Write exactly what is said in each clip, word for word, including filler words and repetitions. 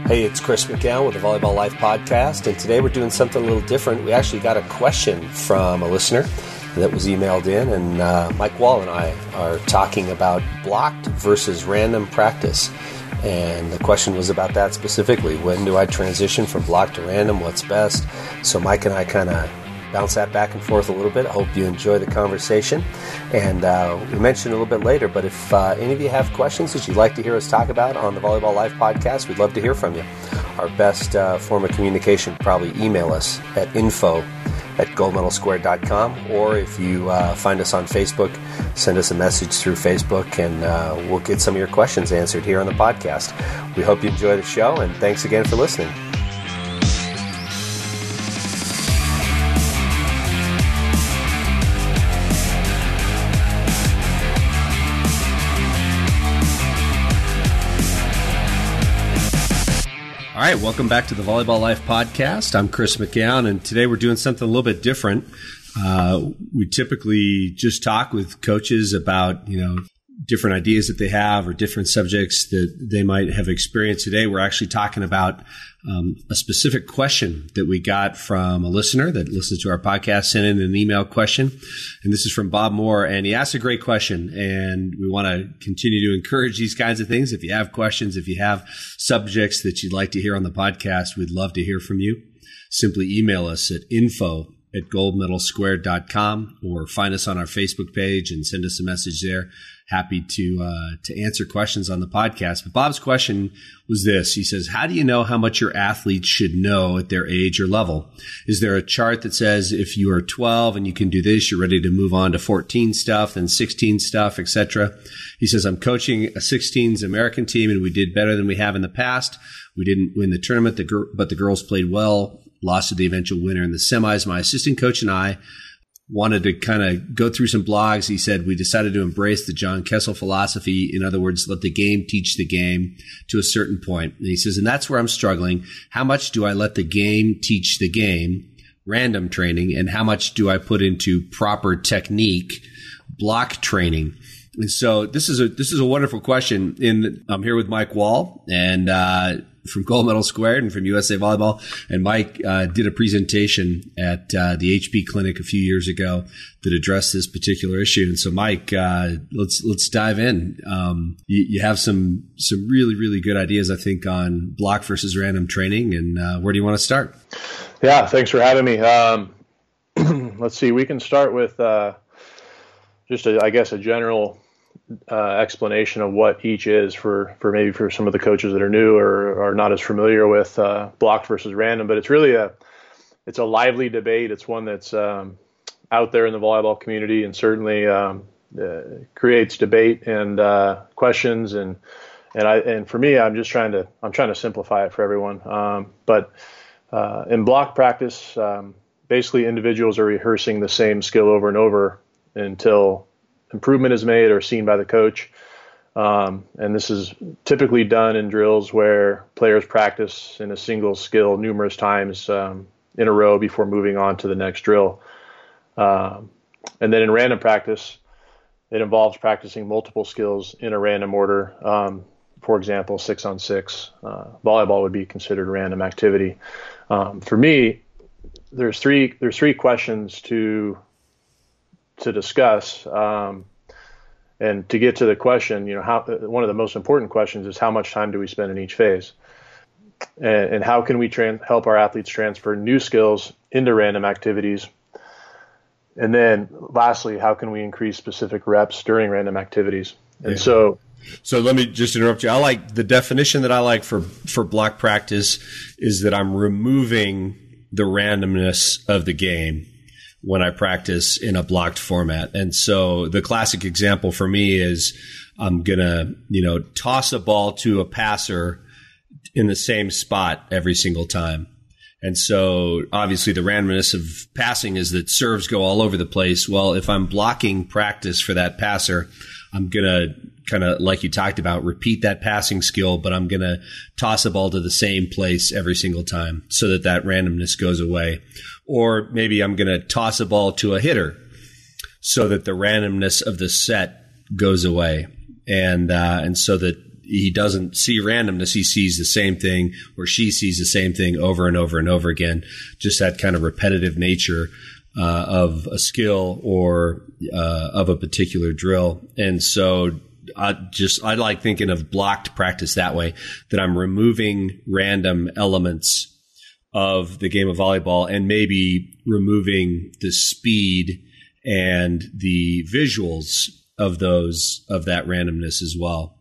Hey, it's Chris McGowan with the Volleyball Life podcast, and today we're doing something a little different. We actually got a question from a listener that was emailed in, and uh, Mike Wall and I are talking about blocked versus random practice. And the question was about that specifically. When do I transition from blocked to random? What's best? So Mike and I kind of bounce that back and forth a little bit. I hope you enjoy the conversation. And uh, we mentioned a little bit later, but if uh, any of you have questions that you'd like to hear us talk about on the Volleyball Life podcast, we'd love to hear from you. Our best uh, form of communication, probably email us at info at gold medal squared dot com, or if you uh, find us on Facebook, send us a message through Facebook, and uh, we'll get some of your questions answered here on the podcast. We hope you enjoy the show, and thanks again for listening. All right, welcome back to the Volleyball Life podcast. I'm Chris McGowan, and today we're doing something a little bit different. Uh, we typically just talk with coaches about, you know, different ideas that they have or different subjects that they might have experienced. Today, we're actually talking about um, a specific question that we got from a listener that listens to our podcast, sent in an email question. And this is from Bob Moore, and he asked a great question. And we want to continue to encourage these kinds of things. If you have questions, if you have subjects that you'd like to hear on the podcast, we'd love to hear from you. Simply email us at info at gold medal squared dot com, or find us on our Facebook page and send us a message there. Happy to uh, to answer questions on the podcast. But Bob's question was this. He says, how do you know how much your athletes should know at their age or level? Is there a chart that says if you are twelve and you can do this, you're ready to move on to fourteen stuff, then sixteen stuff, et cetera? He says, I'm coaching a sixteens American team, and we did better than we have in the past. We didn't win the tournament, the gr- but the girls played well, lost to the eventual winner in the semis. My assistant coach and I wanted to kind of go through some blogs. He said, we decided to embrace the John Kessel philosophy. In other words, let the game teach the game to a certain point. And he says, and that's where I'm struggling. How much do I let the game teach the game, random training, and how much do I put into proper technique, block training? And so this is a, this is a wonderful question. In, I'm here with Mike Wall, and, uh, from Gold Medal Squared and from U S A Volleyball. And Mike uh, did a presentation at uh, the H P Clinic a few years ago that addressed this particular issue. And so, Mike, uh, let's let's dive in. Um, you, you have some some really, really good ideas, I think, on block versus random training. And uh, where do you want to start? Yeah, thanks for having me. Um, let's see. We can start with uh, just, a, I guess, a general Uh, explanation of what each is for, for maybe for some of the coaches that are new or are not as familiar with uh, blocked versus random. But it's really a it's a lively debate. It's one that's um, out there in the volleyball community, and certainly um, uh, creates debate and uh, questions. And and I and for me, I'm just trying to I'm trying to simplify it for everyone. Um, but uh, in block practice, um, basically individuals are rehearsing the same skill over and over until improvement is made or seen by the coach. Um, and this is typically done in drills where players practice in a single skill numerous times um, in a row before moving on to the next drill. Um, and then in random practice, it involves practicing multiple skills in a random order. Um, for example, six on six, uh, volleyball would be considered a random activity. Um, for me, there's three, there's three questions to to discuss. Um, and to get to the question, you know, how, one of the most important questions is how much time do we spend in each phase? And, and how can we tran- help our athletes transfer new skills into random activities? And then lastly, how can we increase specific reps during random activities? And yeah. so, So let me just interrupt you. I like the definition that I like for, for block practice is that I'm removing the randomness of the game when I practice in a blocked format. And so the classic example for me is I'm going to, you know, toss a ball to a passer in the same spot every single time. And so obviously the randomness of passing is that serves go all over the place. Well, if I'm blocking practice for that passer, I'm going to kind of, like you talked about, repeat that passing skill, but I'm going to toss a ball to the same place every single time so that that randomness goes away. Or maybe I'm going to toss a ball to a hitter so that the randomness of the set goes away. And, uh, and so that he doesn't see randomness. He sees the same thing, or she sees the same thing over and over and over again. Just that kind of repetitive nature uh, of a skill or uh, of a particular drill. And so I just, I like thinking of blocked practice that way, that I'm removing random elements of the game of volleyball and maybe removing the speed and the visuals of those, of that randomness as well.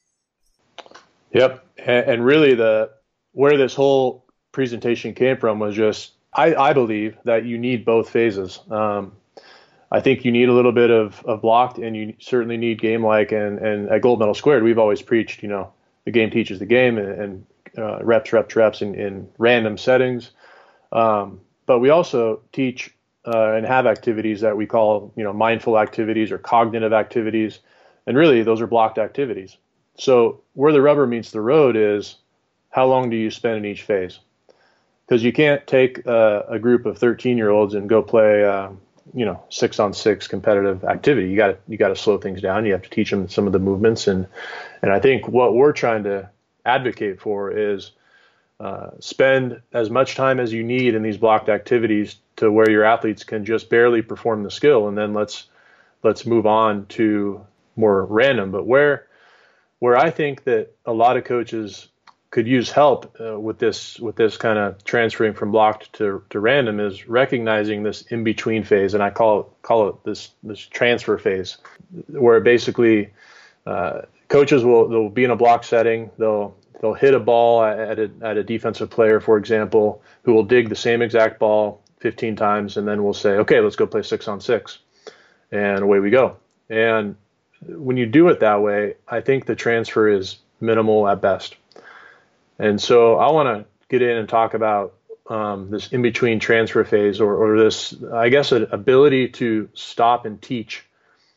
Yep. And really the, where this whole presentation came from was just, I, I believe that you need both phases. Um, I think you need a little bit of, of blocked, and you certainly need game-like. And, and at Gold Medal Squared, we've always preached, you know, the game teaches the game, and, and uh, reps, reps, reps in, in random settings. Um, but we also teach uh, and have activities that we call, you know, mindful activities or cognitive activities. And really, those are blocked activities. So where the rubber meets the road is, how long do you spend in each phase? Because you can't take uh, a group of thirteen-year-olds and go play, uh, you know, six on six competitive activity. You got to you got to slow things down. You have to teach them some of the movements, and and I think what we're trying to advocate for is uh, spend as much time as you need in these blocked activities to where your athletes can just barely perform the skill, and then let's let's move on to more random. But where where I think that a lot of coaches could use help uh, with this with this kind of transferring from blocked to, to random is recognizing this in between phase, and I call it call it this this transfer phase, where basically uh, coaches will they'll be in a block setting, they'll they'll hit a ball at a, at a defensive player, for example, who will dig the same exact ball fifteen times, and then we'll say, okay, let's go play six on six, and away we go. And when you do it that way, I think the transfer is minimal at best. And so I want to get in and talk about um, this in-between transfer phase, or, or this, I guess, an ability to stop and teach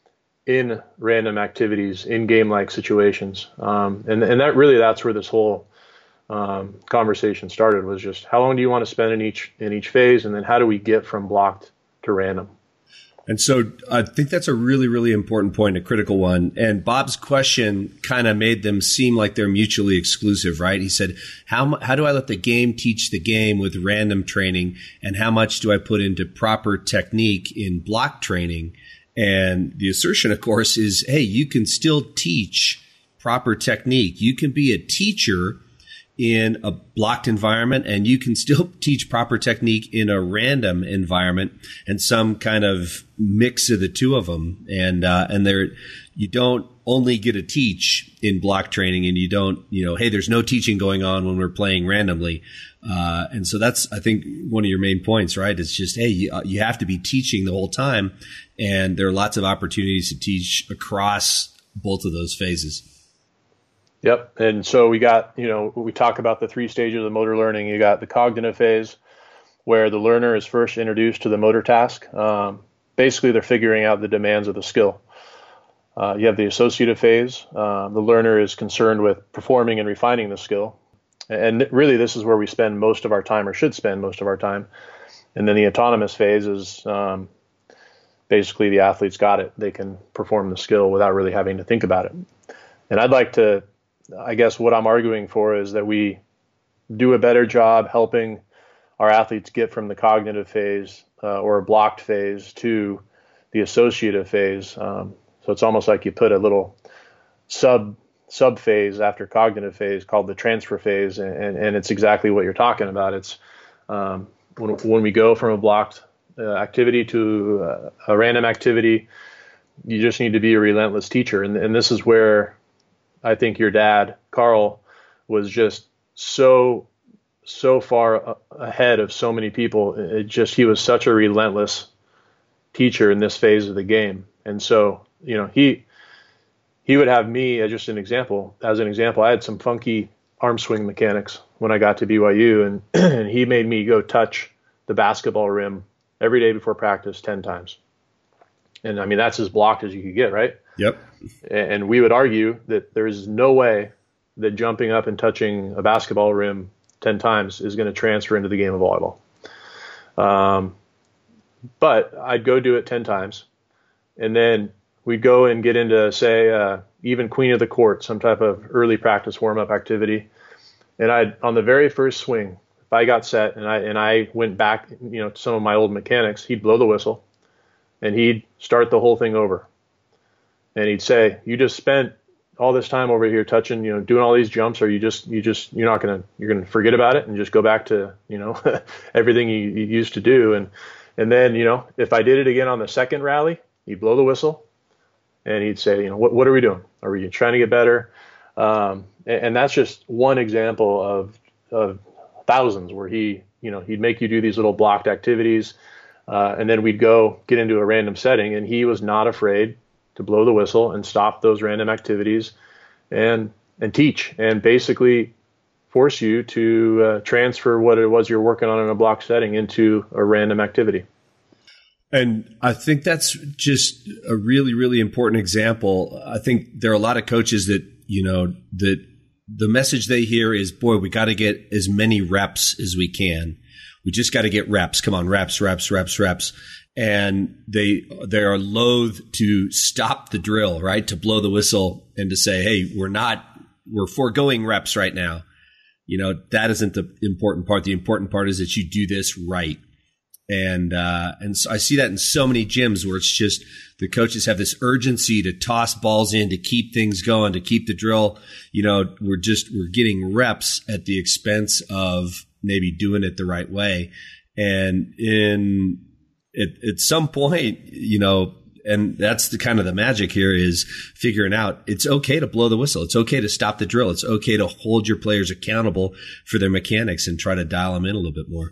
in random activities, in game-like situations. Um, and, and that really, that's where this whole um, conversation started, was just how long do you want to spend in each in each phase, and then how do we get from blocked to random? And so I think that's a really, really important point, a critical one. And Bob's question kind of made them seem like they're mutually exclusive, right? He said, how, how do I let the game teach the game with random training? And how much do I put into proper technique in block training? And the assertion, of course, is, hey, you can still teach proper technique. You can be a teacher in a blocked environment, and you can still teach proper technique in a random environment, and some kind of mix of the two of them. And, uh, and there, you don't only get to teach in block training, and you don't, you know, hey, there's no teaching going on when we're playing randomly. Uh, and so that's, I think, one of your main points, right? It's just, hey, you, you have to be teaching the whole time. And there are lots of opportunities to teach across both of those phases. Yep. And so we got, you know, we talk about the three stages of motor learning. You got the cognitive phase, where the learner is first introduced to the motor task. Um, basically, they're figuring out the demands of the skill. Uh, you have the associative phase. Uh, the learner is concerned with performing and refining the skill. And really, this is where we spend most of our time, or should spend most of our time. And then the autonomous phase is um, basically the athlete's got it. They can perform the skill without really having to think about it. And I'd like to, I guess what I'm arguing for is that we do a better job helping our athletes get from the cognitive phase uh, or a blocked phase to the associative phase. Um, so it's almost like you put a little sub sub phase after cognitive phase called the transfer phase, and, and, and it's exactly what you're talking about. It's um, when, when we go from a blocked uh, activity to uh, a random activity, you just need to be a relentless teacher, and, and this is where I think your dad, Carl, was just so, so far ahead of so many people. It just, he was such a relentless teacher in this phase of the game. And so, you know, he, he would have me as just an example, as an example, I had some funky arm swing mechanics when I got to B Y U, and, and he made me go touch the basketball rim every day before practice ten times. And I mean, that's as blocked as you could get, right? Yep. And we would argue that there is no way that jumping up and touching a basketball rim ten times is going to transfer into the game of volleyball. Um, but I'd go do it ten times, and then we'd go and get into, say, uh, even Queen of the Court, some type of early practice warm-up activity. And I, on the very first swing, if I got set and I and I went back, you know, to some of my old mechanics, he'd blow the whistle, and he'd start the whole thing over. And he'd say, "You just spent all this time over here touching, you know, doing all these jumps, or you just, you just, you're not gonna, you're gonna forget about it and just go back to, you know, everything you, you used to do." And and then, you know, if I did it again on the second rally, he'd blow the whistle, and he'd say, you know, what what are we doing? Are we trying to get better? Um, and, and that's just one example of of thousands where he, you know, he'd make you do these little blocked activities, uh, and then we'd go get into a random setting, and he was not afraid to blow the whistle and stop those random activities and and teach and basically force you to uh, transfer what it was you're working on in a block setting into a random activity. And I think that's just a really, really important example. I think there are a lot of coaches that, you know, that the message they hear is, boy, we got to get as many reps as we can. We just got to get reps. Come on, reps, reps, reps, reps. And they they are loath to stop the drill, right? To blow the whistle and to say, hey, we're not, we're foregoing reps right now. You know, that isn't the important part. The important part is that you do this right. And uh, and so I see that in so many gyms where it's just the coaches have this urgency to toss balls in, to keep things going, to keep the drill. You know, we're just, we're getting reps at the expense of maybe doing it the right way. And in At, at some point, you know, and that's the kind of the magic here is figuring out it's okay to blow the whistle. It's okay to stop the drill. It's okay to hold your players accountable for their mechanics and try to dial them in a little bit more.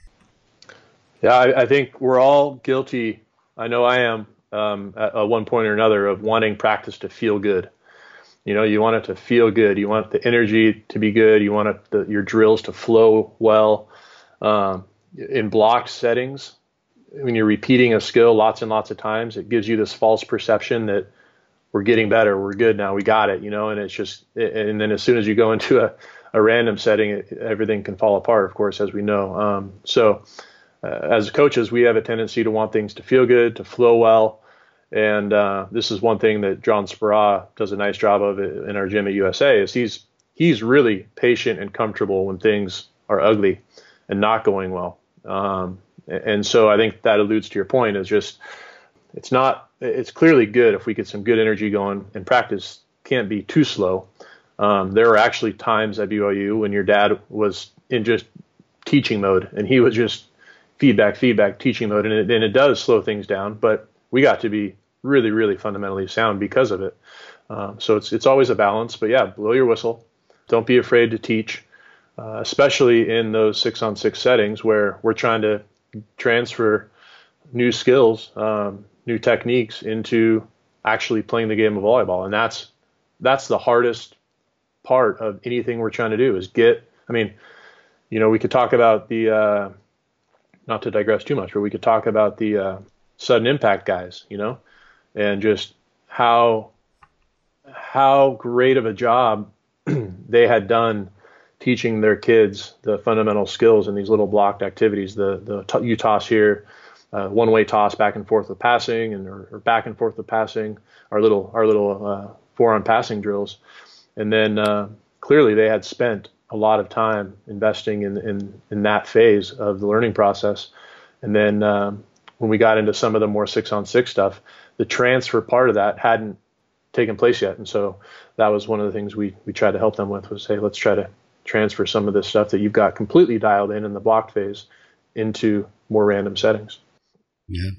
Yeah, I, I think we're all guilty. I know I am um, at, at one point or another of wanting practice to feel good. You know, you want it to feel good. You want the energy to be good. You want it, the, your drills to flow well. Um, in blocked settings, when you're repeating a skill lots and lots of times, it gives you this false perception that we're getting better, we're good now, we got it, you know, and it's just, and then as soon as you go into a, a random setting, it, everything can fall apart, of course, as we know. Um, so uh, as coaches, we have a tendency to want things to feel good, to flow well. And uh, this is one thing that John Speraw does a nice job of in our gym at U S A is he's, he's really patient and comfortable when things are ugly and not going well. Um, And so I think that alludes to your point is just, it's not, it's clearly good if we get some good energy going, and practice can't be too slow. Um, there are actually times at B Y U when your dad was in just teaching mode and he was just feedback, feedback, teaching mode. And it, and it does slow things down, but we got to be really, really fundamentally sound because of it. Um, so it's, it's always a balance, but yeah, blow your whistle. Don't be afraid to teach, uh, especially in those six on six settings where we're trying to transfer new skills, um, new techniques into actually playing the game of volleyball. And that's, that's the hardest part of anything we're trying to do is get, I mean, you know, we could talk about the, uh, not to digress too much, but we could talk about the uh, sudden impact guys, you know, and just how, how great of a job they had done teaching their kids the fundamental skills in these little blocked activities. The the t- you toss here, uh, one way toss back and forth with passing, and or, or back and forth with passing. Our little our little uh, four on passing drills, and then uh, clearly they had spent a lot of time investing in in in that phase of the learning process. And then um, when we got into some of the more six on six stuff, the transfer part of that hadn't taken place yet, and so that was one of the things we we tried to help them with was, hey, let's try to transfer some of this stuff that you've got completely dialed in in the blocked phase into more random settings. Yeah.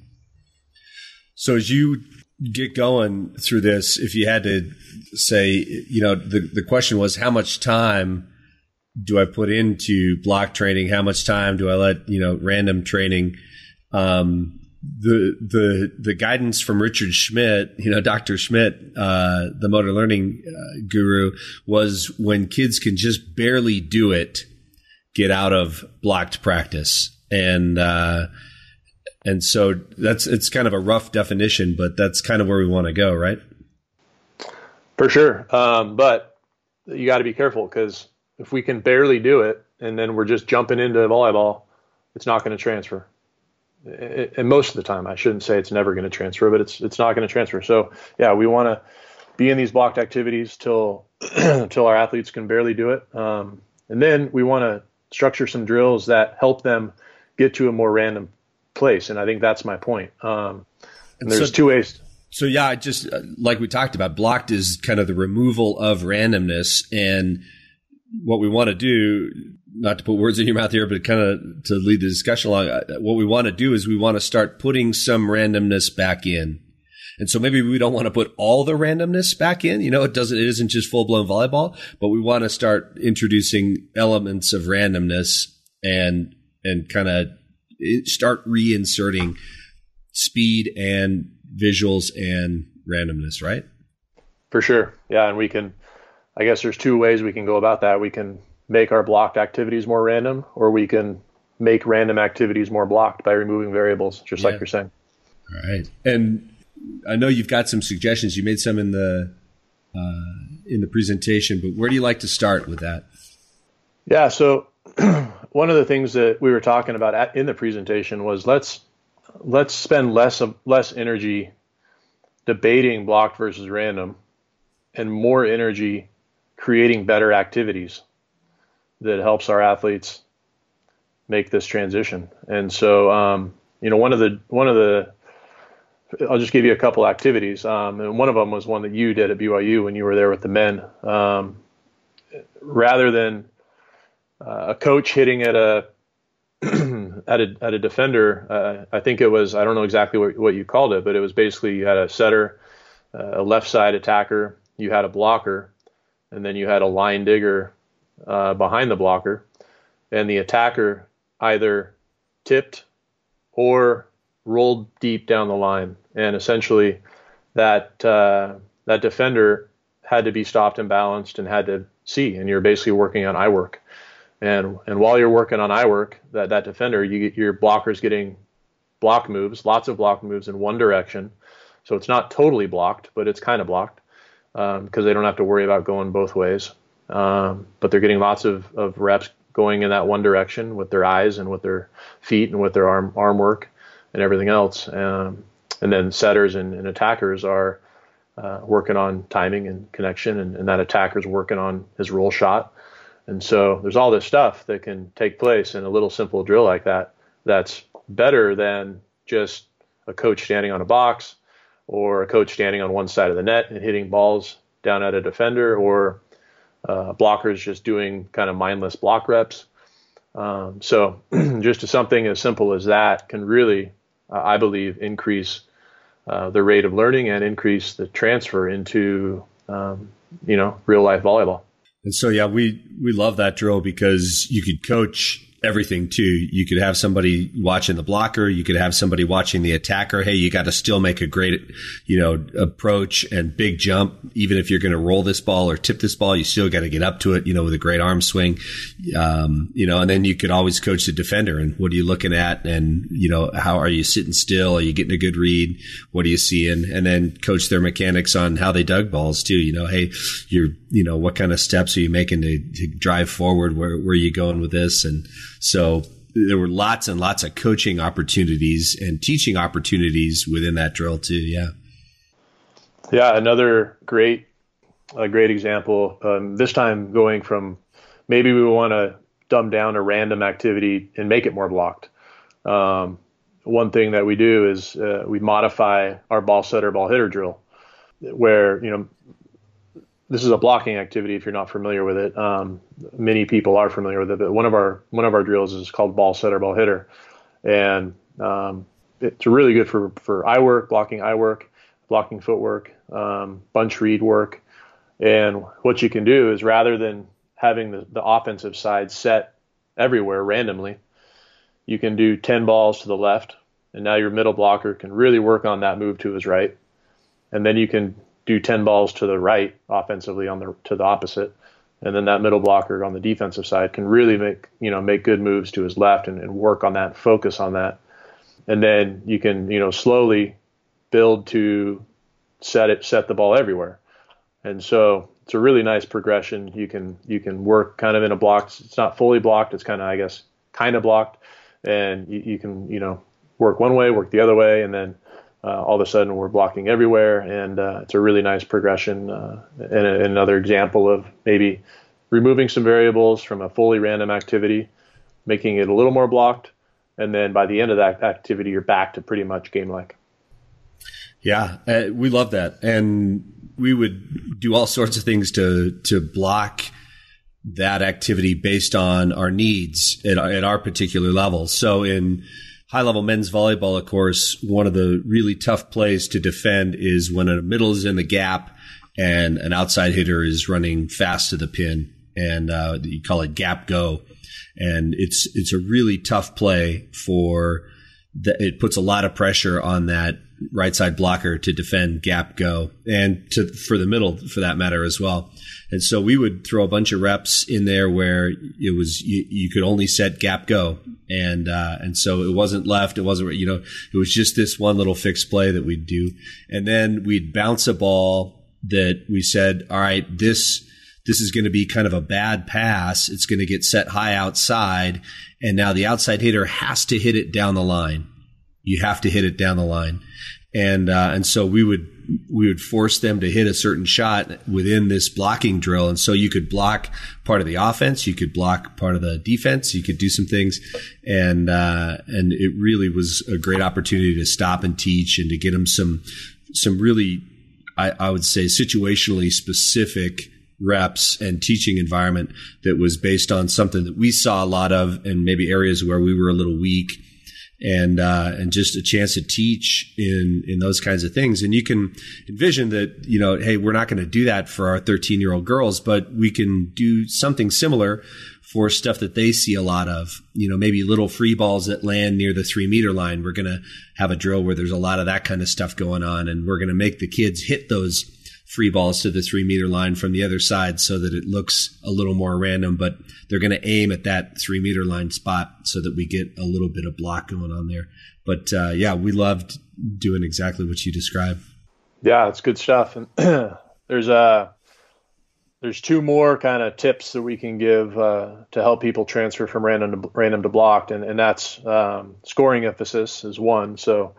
So as you get going through this, if you had to say, you know, the, the question was, how much time do I put into block training? How much time do I let, you know, random training? Um, the, the, the guidance from Richard Schmidt, you know, Doctor Schmidt, uh, the motor learning uh, guru, was when kids can just barely do it, get out of blocked practice. And, uh, and so that's, it's kind of a rough definition, but that's kind of where we want to go, right? For sure. Um, but you got to be careful because if we can barely do it and then we're just jumping into volleyball, it's not going to transfer. And most of the time, I shouldn't say it's never going to transfer, but it's it's not going to transfer. So yeah, we want to be in these blocked activities till until our athletes can barely do it. Um, and then we want to structure some drills that help them get to a more random place. And I think that's my point. Um, and there's so, two ways. So yeah, just like we talked about, blocked is kind of the removal of randomness. And what we want to do, not to put words in your mouth here, but kind of to lead the discussion along, what we want to do is we want to start putting some randomness back in. And so maybe we don't want to put all the randomness back in. You know, it doesn't, it isn't just full blown volleyball, but we want to start introducing elements of randomness and, and kind of start reinserting speed and visuals and randomness, right? For sure. Yeah. And we can, I guess there's two ways we can go about that. We can make our blocked activities more random, or we can make random activities more blocked by removing variables, just yeah. like you're saying. All right. And I know you've got some suggestions. You made some in the uh, in the presentation, but where do you like to start with that? Yeah, so one of the things that we were talking about at, in the presentation was let's let's spend less of less energy debating blocked versus random, and more energy creating better activities that helps our athletes make this transition. And so, um, you know, one of the one of the I'll just give you a couple activities. Um, and one of them was one that you did at B Y U when you were there with the men. Um, rather than uh, a coach hitting at a at a at a defender, uh, I think it was, I don't know exactly what, what you called it, but it was basically you had a setter, uh, a left side attacker, you had a blocker, and then you had a line digger uh, behind the blocker, and the attacker either tipped or rolled deep down the line. And essentially that uh, that defender had to be stopped and balanced and had to see, and you're basically working on eye work. And and while you're working on eye work, that, that defender, you get your blockers getting block moves, lots of block moves in one direction. So it's not totally blocked, but it's kind of blocked um, because they don't have to worry about going both ways. Um, but they're getting lots of, of reps going in that one direction with their eyes and with their feet and with their arm arm work and everything else. Um, and then setters and, and attackers are uh, working on timing and connection, and, and that attacker's working on his roll shot. And so there's all this stuff that can take place in a little simple drill like that that's better than just a coach standing on a box or a coach standing on one side of the net and hitting balls down at a defender, or uh, blockers just doing kind of mindless block reps. Um, so just something as simple as that can really, uh, I believe, increase uh, the rate of learning and increase the transfer into, um, you know, real life volleyball. And so, yeah, we, we love that drill because you could coach everything too. You could have somebody watching the blocker. You could have somebody watching the attacker. Hey, you got to still make a great, you know, approach and big jump. Even if you're going to roll this ball or tip this ball, you still got to get up to it, you know, with a great arm swing. Um, you know, and then you could always coach the defender. And what are you looking at? And, you know, how are you sitting still? Are you getting a good read? What are you seeing? And then coach their mechanics on how they dug balls too. You know, hey, you're, you know, what kind of steps are you making to, to drive forward? Where, where are you going with this? And so there were lots and lots of coaching opportunities and teaching opportunities within that drill too. Yeah. Yeah. Another great, a great example, um, this time going from maybe we want to dumb down a random activity and make it more blocked. Um, one thing that we do is uh, we modify our ball setter, ball hitter drill where, you know, this is a blocking activity if you're not familiar with it. Um, many people are familiar with it, but one of our one of our drills is called ball setter, ball hitter. And um, it's really good for, for eye work, blocking eye work, blocking footwork, um, bunch read work. And what you can do is rather than having the, the offensive side set everywhere randomly, you can do ten balls to the left, and now your middle blocker can really work on that move to his right. And then you can do ten balls to the right offensively on the to the opposite, and then that middle blocker on the defensive side can really make you know make good moves to his left and, and work on that, focus on that, and then you can you know slowly build to set it set the ball everywhere. And so it's a really nice progression. You can you can work kind of in a block. It's not fully blocked. It's kind of I guess kind of blocked, and you, you can you know work one way, work the other way, and then uh, all of a sudden we're blocking everywhere. And uh, it's a really nice progression uh, and, a, and another example of maybe removing some variables from a fully random activity, making it a little more blocked. And then by the end of that activity, you're back to pretty much game-like. Yeah, uh, we love that. And we would do all sorts of things to to block that activity based on our needs at, at our particular level. So in high-level men's volleyball, of course, one of the really tough plays to defend is when a middle is in the gap and an outside hitter is running fast to the pin, and uh, you call it gap go. And it's it's a really tough play for the, it puts a lot of pressure on that right side blocker to defend gap go, and to for the middle for that matter as well. And so we would throw a bunch of reps in there where it was you, you could only set gap go, and uh, and so it wasn't left, it wasn't you know it was just this one little fixed play that we'd do, and then we'd bounce a ball that we said, all right, this. This is going to be kind of a bad pass. It's going to get set high outside, and now the outside hitter has to hit it down the line. You have to hit it down the line, and uh, and so we would we would force them to hit a certain shot within this blocking drill. And so you could block part of the offense, you could block part of the defense, you could do some things, and uh, and it really was a great opportunity to stop and teach and to get them some some really, I, I would say, situationally specific reps and teaching environment that was based on something that we saw a lot of, and maybe areas where we were a little weak, and uh, and just a chance to teach in in those kinds of things. And you can envision that, you know, hey, we're not going to do that for our thirteen-year-old girls, but we can do something similar for stuff that they see a lot of. You know, maybe little free balls that land near the three-meter line. We're going to have a drill where there's a lot of that kind of stuff going on, and we're going to make the kids hit those free balls to the three meter line from the other side so that it looks a little more random, but they're going to aim at that three meter line spot so that we get a little bit of block going on there. But uh, yeah, we loved doing exactly what you described. Yeah, it's good stuff. And there's uh, there's two more kind of tips that we can give uh, to help people transfer from random to random to blocked, and and that's um, scoring emphasis is one. So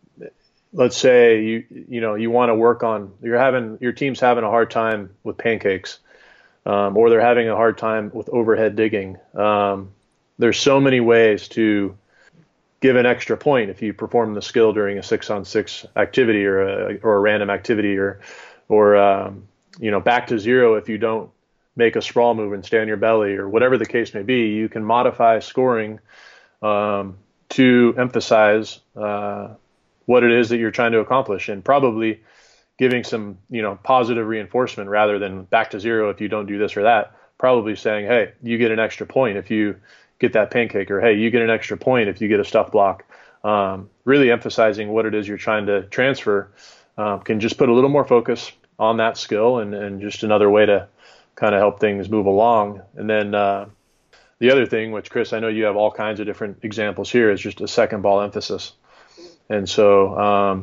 let's say you you know you want to work on you're having your team's having a hard time with pancakes, um, or they're having a hard time with overhead digging. Um, there's so many ways to give an extra point if you perform the skill during a six on six activity or a or a random activity, or or um, you know back to zero if you don't make a sprawl move and stay on your belly, or whatever the case may be. You can modify scoring um, to emphasize Uh, what it is that you're trying to accomplish, and probably giving some, you know, positive reinforcement rather than back to zero if you don't do this or that. Probably saying, hey, you get an extra point if you get that pancake, or hey, you get an extra point if you get a stuff block. Um, really emphasizing what it is you're trying to transfer um, can just put a little more focus on that skill, and, and just another way to kind of help things move along. And then uh, the other thing, which Chris, I know you have all kinds of different examples here, is just a second ball emphasis. And so, um,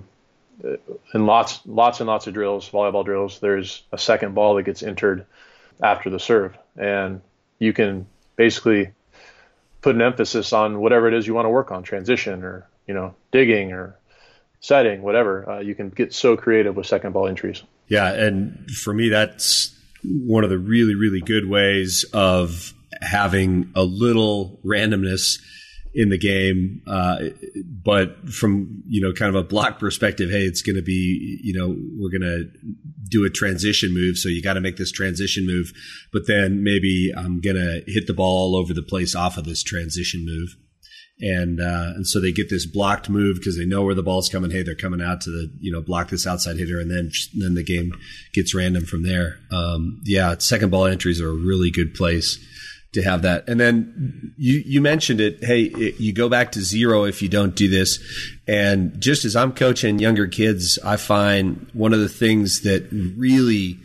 in lots, lots and lots of drills, volleyball drills, there's a second ball that gets entered after the serve, and you can basically put an emphasis on whatever it is you want to work on, transition, or you know, digging, or setting, whatever. Uh, you can get so creative with second ball entries. Yeah, and for me, that's one of the really, really good ways of having a little randomness in the game, uh, but from, you know, kind of a block perspective, hey, it's going to be, you know, we're going to do a transition move, so you got to make this transition move, but then maybe I'm going to hit the ball all over the place off of this transition move. And, uh, and so they get this blocked move because they know where the ball's coming. Hey, they're coming out to the, you know, block this outside hitter, and then, then the game gets random from there. Um, yeah, second ball entries are a really good place to have that. And then you, you mentioned it. Hey, it, you go back to zero if you don't do this. And just as I'm coaching younger kids, I find one of the things that really,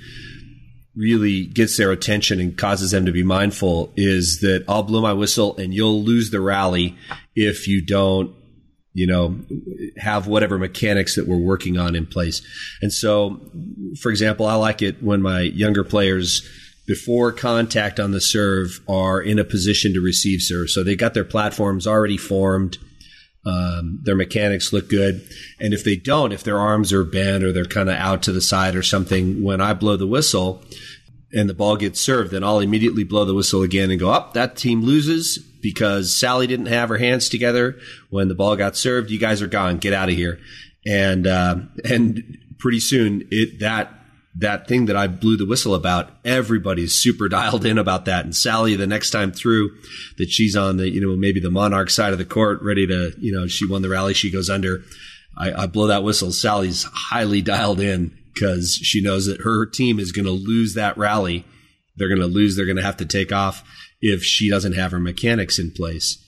really gets their attention and causes them to be mindful is that I'll blow my whistle and you'll lose the rally if you don't, you know, have whatever mechanics that we're working on in place. And so, for example, I like it when my younger players, before contact on the serve, are in a position to receive serve. So they got their platforms already formed. Um, their mechanics look good. And if they don't, if their arms are bent or they're kind of out to the side or something, when I blow the whistle and the ball gets served, then I'll immediately blow the whistle again and go, up, oh, that team loses because Sally didn't have her hands together when the ball got served. You guys are gone. Get out of here. And, uh, and pretty soon it, that, that thing that I blew the whistle about, everybody's super dialed in about that. And Sally, the next time through that she's on the, you know, maybe the Monarch side of the court, ready to, you know, she won the rally, she goes under. I, I blow that whistle. Sally's highly dialed in because she knows that her team is going to lose that rally. They're going to lose. They're going to have to take off if she doesn't have her mechanics in place.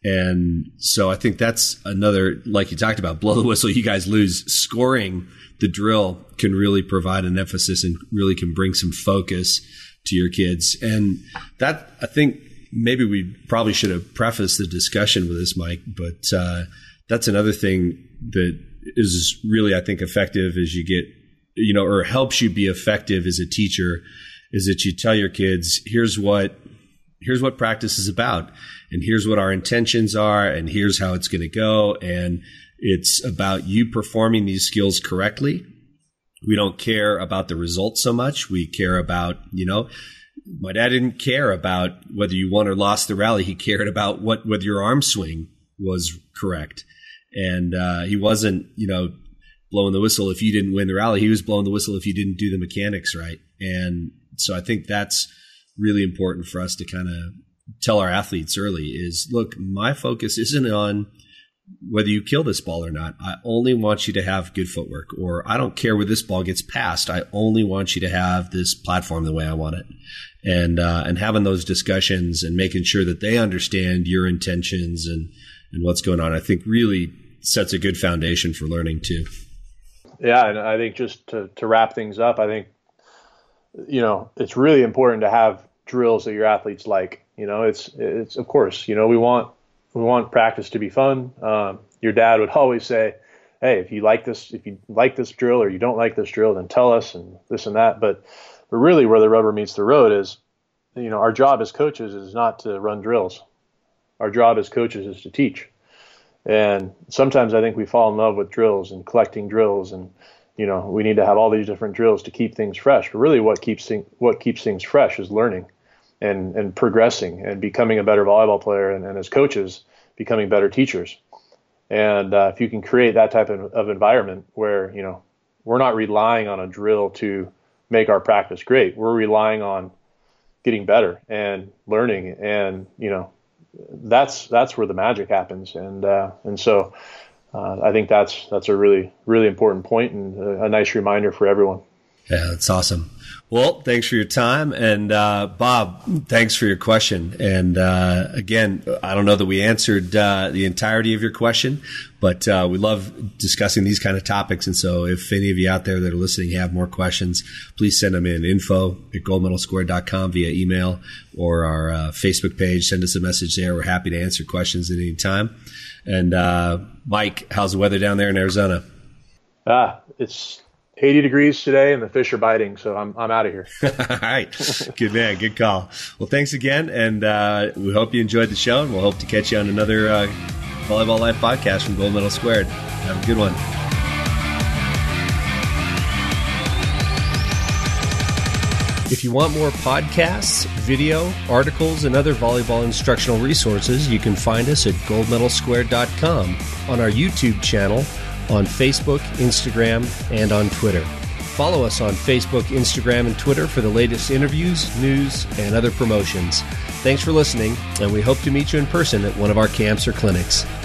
And so I think that's another, like you talked about, blow the whistle, you guys lose. Scoring the drill can really provide an emphasis and really can bring some focus to your kids. And that, I think maybe we probably should have prefaced the discussion with this, Mike, but uh, that's another thing that is really, I think, effective as you get, you know, or helps you be effective as a teacher, is that you tell your kids, here's what, here's what practice is about, and here's what our intentions are, and here's how it's going to go. And it's about you performing these skills correctly. We don't care about the results so much. We care about, you know, my dad didn't care about whether you won or lost the rally. He cared about what, whether your arm swing was correct. And uh, he wasn't, you know, blowing the whistle if you didn't win the rally. He was blowing the whistle if you didn't do the mechanics right. And so I think that's really important for us to kind of tell our athletes early is, look, my focus isn't on whether you kill this ball or not. I only want you to have good footwork, or I don't care where this ball gets passed. I only want you to have this platform the way I want it. And, uh, and having those discussions and making sure that they understand your intentions and, and what's going on, I think really sets a good foundation for learning too. Yeah. And I think just to, to wrap things up, I think, you know, it's really important to have drills that your athletes like. You know, it's, it's, of course, you know, we want, we want practice to be fun. Um, your dad would always say, hey, if you like this, if you like this drill or you don't like this drill, then tell us and this and that. But, but really where the rubber meets the road is, you know, our job as coaches is not to run drills. Our job as coaches is to teach. And sometimes I think we fall in love with drills and collecting drills, and, you know, we need to have all these different drills to keep things fresh. But really what keeps thing, what keeps things fresh is learning and, and progressing and becoming a better volleyball player, and, and as coaches, becoming better teachers. And uh, if you can create that type of, of environment where, you know, we're not relying on a drill to make our practice great. We're relying on getting better and learning, and, you know, that's that's where the magic happens. And uh, and so uh, I think that's that's a really, really important point and a, a nice reminder for everyone. Yeah, that's awesome. Well, thanks for your time. And uh, Bob, thanks for your question. And uh, again, I don't know that we answered uh, the entirety of your question, but uh, we love discussing these kind of topics. And so if any of you out there that are listening have more questions, please send them in, info at gold medal squared dot com via email or our uh, Facebook page. Send us a message there. We're happy to answer questions at any time. And uh, Mike, how's the weather down there in Arizona? Ah, it's eighty degrees today, and the fish are biting, so I'm I'm out of here. All right. Good man. Good call. Well, thanks again, and uh, we hope you enjoyed the show, and we'll hope to catch you on another uh, Volleyball Life podcast from Gold Medal Squared. Have a good one. If you want more podcasts, video, articles, and other volleyball instructional resources, you can find us at gold medal squared dot com, on our YouTube channel, on Facebook, Instagram, and on Twitter. Follow us on Facebook, Instagram, and Twitter for the latest interviews, news, and other promotions. Thanks for listening, and we hope to meet you in person at one of our camps or clinics.